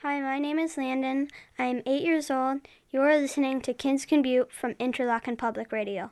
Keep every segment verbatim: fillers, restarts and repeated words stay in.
Hi, my name is Landon. I am eight years old. You are listening to Kids Can Butte from Interlochen Public Radio.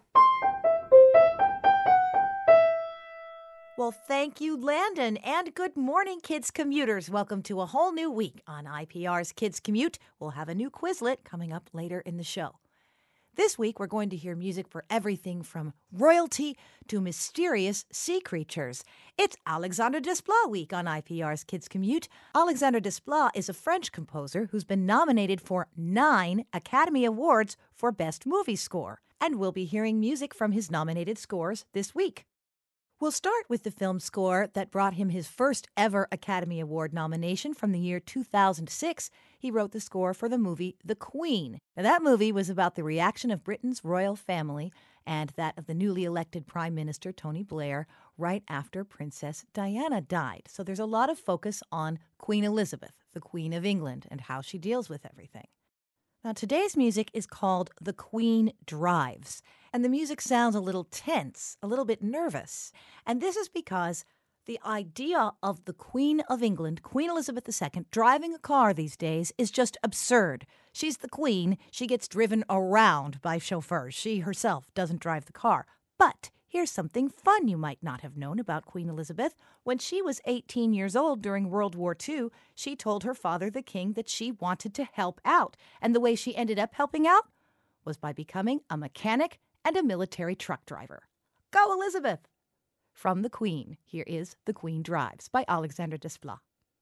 Well, thank you, Landon, and good morning, kids commuters. Welcome to a whole new week on I P R's Kids Commute. We'll have a new Quizlet coming up later in the show. This week, we're going to hear music for everything from royalty to mysterious sea creatures. It's Alexandre Desplat week on I P R's Kids Commute. Alexandre Desplat is a French composer who's been nominated for nine Academy Awards for Best Movie Score, and we'll be hearing music from his nominated scores this week. We'll start with the film score that brought him his first ever Academy Award nomination from the year two thousand six. He wrote the score for the movie The Queen. Now, that movie was about the reaction of Britain's royal family and that of the newly elected Prime Minister Tony Blair right after Princess Diana died. So there's a lot of focus on Queen Elizabeth, the Queen of England, and how she deals with everything. Now, today's music is called The Queen Drives, and the music sounds a little tense, a little bit nervous. And this is because the idea of the Queen of England, Queen Elizabeth the Second, driving a car these days is just absurd. She's the queen. She gets driven around by chauffeurs. She herself doesn't drive the car. But here's something fun you might not have known about Queen Elizabeth. When she was eighteen years old during World War Two, she told her father, the king, that she wanted to help out. And the way she ended up helping out was by becoming a mechanic and a military truck driver. Go, Elizabeth! From The Queen, here is The Queen Drives by Alexandre Desplat.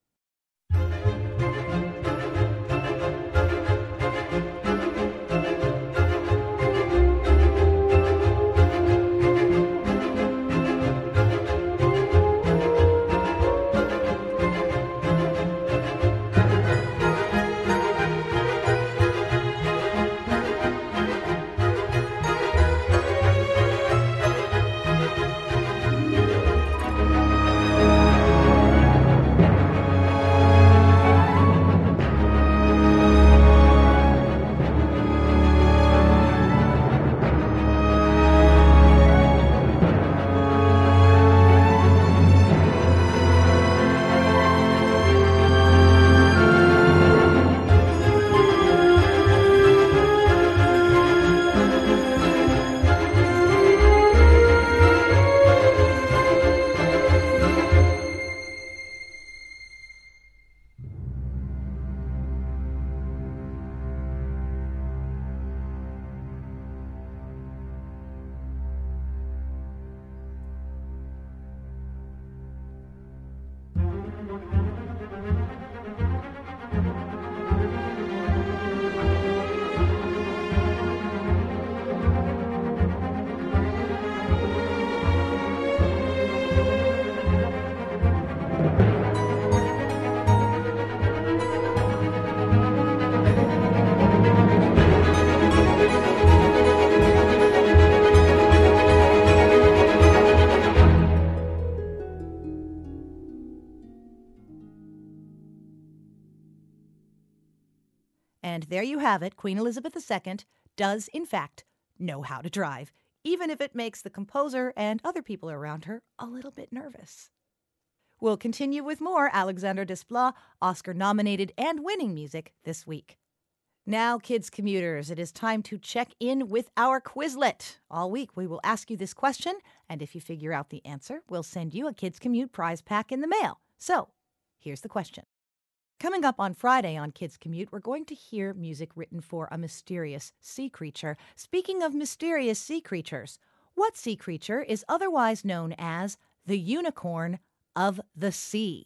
And there you have it. Queen Elizabeth the Second does, in fact, know how to drive, even if it makes the composer and other people around her a little bit nervous. We'll continue with more Alexandre Desplat, Oscar-nominated and winning music this week. Now, kids commuters, it is time to check in with our Quizlet. All week, we will ask you this question, and if you figure out the answer, we'll send you a Kids Commute prize pack in the mail. So, here's the question. Coming up on Friday on Kids Commute, we're going to hear music written for a mysterious sea creature. Speaking of mysterious sea creatures, what sea creature is otherwise known as the unicorn of the sea?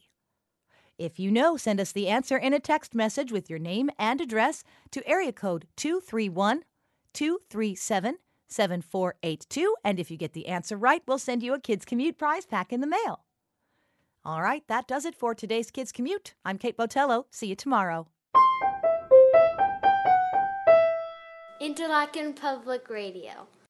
If you know, send us the answer in a text message with your name and address to area code two three one, two three seven, seven four eight two. And if you get the answer right, we'll send you a Kids Commute prize pack in the mail. All right, that does it for today's Kids Commute. I'm Kate Botello. See you tomorrow. Interlochen Public Radio.